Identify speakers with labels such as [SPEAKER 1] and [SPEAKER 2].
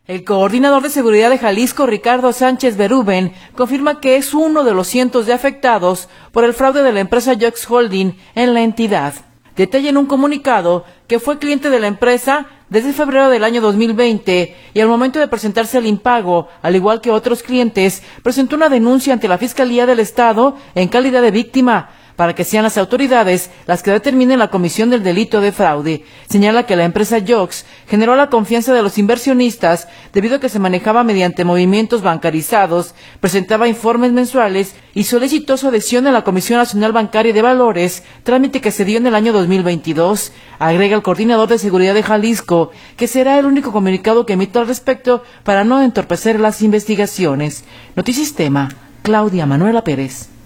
[SPEAKER 1] El coordinador de seguridad de Jalisco, Ricardo Sánchez Berúben, confirma que es uno de los cientos de afectados por el fraude de la empresa Jox Holding en la entidad. Detalla en un comunicado que fue cliente de la empresa desde febrero del año 2020 y al momento de presentarse al impago, al igual que otros clientes, presentó una denuncia ante la Fiscalía del Estado en calidad de víctima, para que sean las autoridades las que determinen la comisión del delito de fraude. Señala que la empresa Jox generó la confianza de los inversionistas debido a que se manejaba mediante movimientos bancarizados, presentaba informes mensuales y solicitó su adhesión a la Comisión Nacional Bancaria de Valores, trámite que se dio en el año 2022. Agrega el coordinador de seguridad de Jalisco que será el único comunicado que emita al respecto para no entorpecer las investigaciones. Notisistema, Claudia Manuela Pérez.